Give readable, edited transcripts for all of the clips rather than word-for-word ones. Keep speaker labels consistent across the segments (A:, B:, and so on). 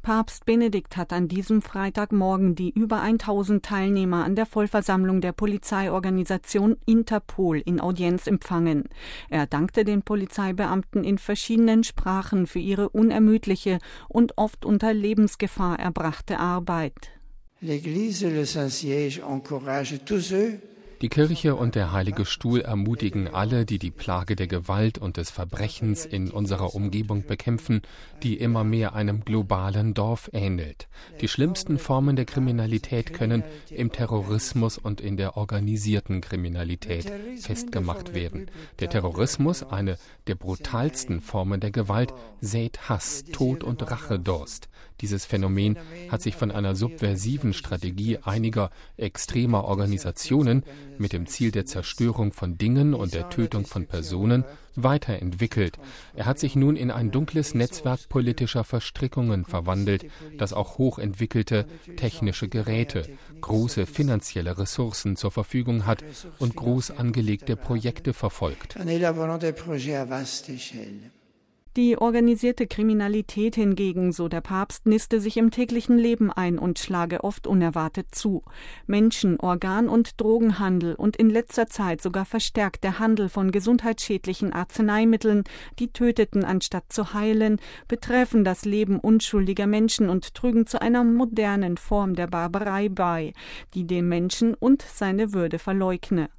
A: Papst Benedikt hat an diesem Freitagmorgen die über 1000 Teilnehmer an der Vollversammlung der Polizeiorganisation Interpol in Audienz empfangen. Er dankte den Polizeibeamten in verschiedenen Sprachen für ihre unermüdliche und oft unter Lebensgefahr erbrachte Arbeit.
B: L'Église et le Saint-Siège encouragent tous ceux.
C: Die Kirche und der Heilige Stuhl ermutigen alle, die die Plage der Gewalt und des Verbrechens in unserer Umgebung bekämpfen, die immer mehr einem globalen Dorf ähnelt. Die schlimmsten Formen der Kriminalität können im Terrorismus und in der organisierten Kriminalität festgemacht werden. Der Terrorismus, eine der brutalsten Formen der Gewalt, sät Hass, Tod und Rachedurst. Dieses Phänomen hat sich von einer subversiven Strategie einiger extremer Organisationen mit dem Ziel der Zerstörung von Dingen und der Tötung von Personen weiterentwickelt. Er hat sich nun in ein dunkles Netzwerk politischer Verstrickungen verwandelt, das auch hochentwickelte technische Geräte, große finanzielle Ressourcen zur Verfügung hat und groß angelegte Projekte verfolgt.
A: Die organisierte Kriminalität hingegen, so der Papst, niste sich im täglichen Leben ein und schlage oft unerwartet zu. Menschen-, Organ- und Drogenhandel und in letzter Zeit sogar verstärkt der Handel von gesundheitsschädlichen Arzneimitteln, die töteten anstatt zu heilen, betreffen das Leben unschuldiger Menschen und trügen zu einer modernen Form der Barbarei bei, die den Menschen und seine Würde verleugne.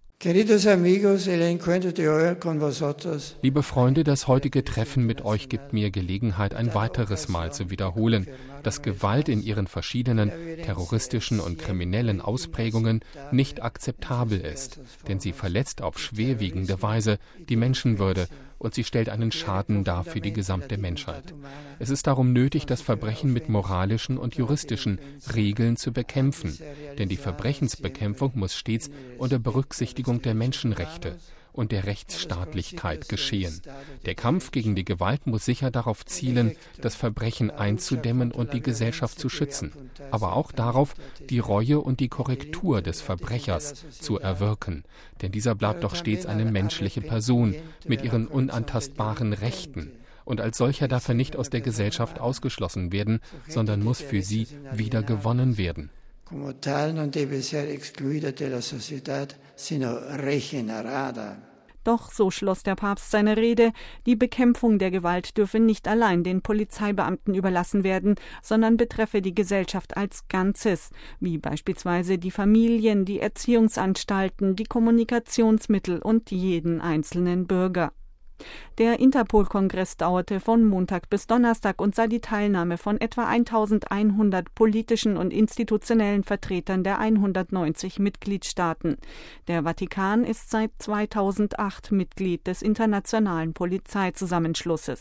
C: Liebe Freunde, das heutige Treffen mit euch gibt mir Gelegenheit, ein weiteres Mal zu wiederholen, dass Gewalt in ihren verschiedenen terroristischen und kriminellen Ausprägungen nicht akzeptabel ist, denn sie verletzt auf schwerwiegende Weise die Menschenwürde und sie stellt einen Schaden dar für die gesamte Menschheit. Es ist darum nötig, das Verbrechen mit moralischen und juristischen Regeln zu bekämpfen, denn die Verbrechensbekämpfung muss stets unter Berücksichtigung der Menschenrechte und der Rechtsstaatlichkeit geschehen. Der Kampf gegen die Gewalt muss sicher darauf zielen, das Verbrechen einzudämmen und die Gesellschaft zu schützen, aber auch darauf, die Reue und die Korrektur des Verbrechers zu erwirken. Denn dieser bleibt doch stets eine menschliche Person mit ihren unantastbaren Rechten. Und als solcher darf er nicht aus der Gesellschaft ausgeschlossen werden, sondern muss für sie wieder gewonnen werden.
B: Como tal, non deve ser excluida de la sociedad, sino regenerada.
A: Doch, so schloss der Papst seine Rede, die Bekämpfung der Gewalt dürfe nicht allein den Polizeibeamten überlassen werden, sondern betreffe die Gesellschaft als Ganzes, wie beispielsweise die Familien, die Erziehungsanstalten, die Kommunikationsmittel und jeden einzelnen Bürger. Der Interpol-Kongress dauerte von Montag bis Donnerstag und sah die Teilnahme von etwa 1100 politischen und institutionellen Vertretern der 190 Mitgliedstaaten. Der Vatikan ist seit 2008 Mitglied des Internationalen Polizeizusammenschlusses.